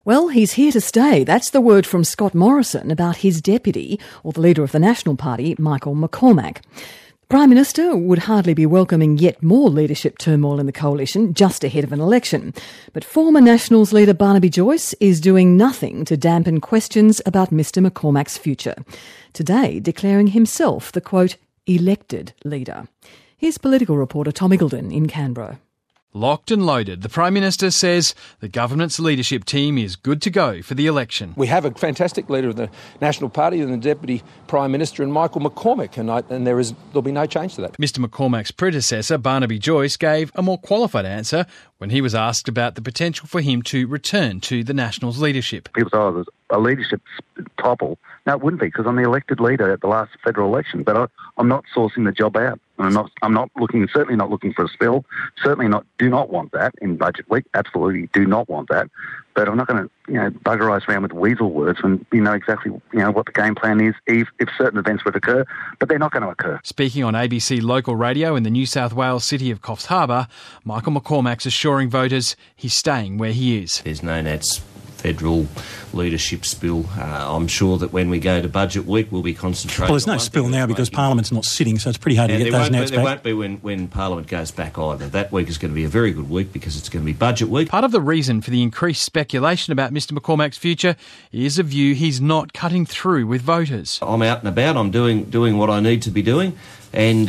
Well, he's here to stay. That's the word from Scott Morrison about his deputy, or the leader of the National Party, Michael McCormack. The Prime Minister would hardly be welcoming yet more leadership turmoil in the coalition just ahead of an election. But former Nationals leader Barnaby Joyce is doing nothing to dampen questions about Mr McCormack's future. Today, declaring himself the, quote, elected leader. Here's political reporter Tom Iggulden in Canberra. Locked and loaded, the Prime Minister says the government's leadership team is good to go for the election. We have a fantastic leader of the National Party and the Deputy Prime Minister in Michael McCormack, and there'll be no change to that. Mr McCormack's predecessor, Barnaby Joyce, gave a more qualified answer when he was asked about the potential for him to return to the Nationals' leadership. People say, oh, there's a leadership topple. No, it wouldn't be, because I'm the elected leader at the last federal election, but I'm not sourcing the job out. I'm certainly not looking for a spill. Do not want that in budget week. Absolutely do not want that. But I'm not going to, buggerise around with weasel words when you know exactly, what the game plan is if certain events were to occur, but they're not going to occur. Speaking on ABC local radio in the New South Wales city of Coffs Harbour, Michael McCormack's assuring voters he's staying where he is. There's no Nats federal leadership spill. I'm sure that when we go to budget week, we'll be concentrating. Well, there's no spill now because Parliament's not sitting, so it's pretty hard to get those Nats back. There won't be when Parliament goes back either. That week is going to be a very good week because it's going to be budget week. Part of the reason for the increased speculation about Mr McCormack's future is a view he's not cutting through with voters. I'm out and about. I'm doing what I need to be doing. And,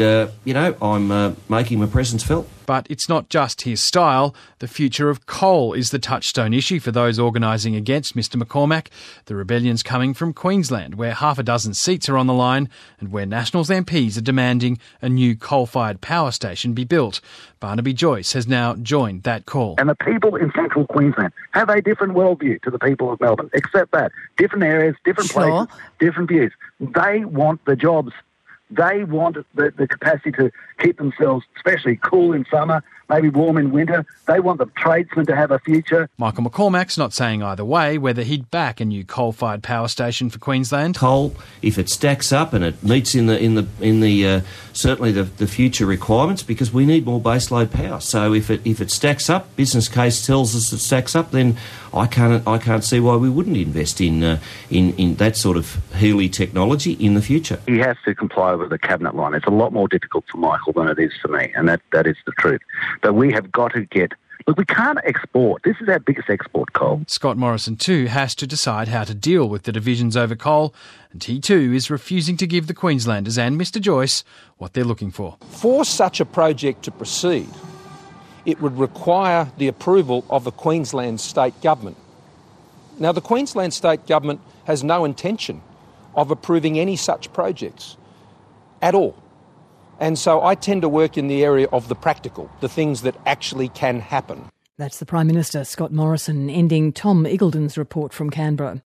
I'm making my presence felt. But it's not just his style. The future of coal is the touchstone issue for those organising against Mr McCormack. The rebellion's coming from Queensland, where half a dozen seats are on the line and where Nationals MPs are demanding a new coal-fired power station be built. Barnaby Joyce has now joined that call. And the people in central Queensland have a different worldview to the people of Melbourne. Accept that. Different areas, different places, different views. They want the jobs. They want the capacity to keep themselves, especially cool in summer, maybe warm in winter. They want the tradesmen to have a future. Michael McCormack's not saying either way whether he'd back a new coal-fired power station for Queensland. Coal, if it stacks up and it meets in the certainly the future requirements, because we need more baseload power. So if it stacks up, business case tells us it stacks up, then I can't see why we wouldn't invest in that sort of Healy technology in the future. He has to comply with the cabinet line. It's a lot more difficult for Michael than it is for me, and that is the truth. But we have got to get... Look, we can't export. This is our biggest export, coal. Scott Morrison too has to decide how to deal with the divisions over coal, and he too is refusing to give the Queenslanders and Mr Joyce what they're looking for. For such a project to proceed, it would require the approval of the Queensland State Government. Now, the Queensland State Government has no intention of approving any such projects at all. And so I tend to work in the area of the practical, the things that actually can happen. That's the Prime Minister, Scott Morrison, ending Tom Iggulden's report from Canberra.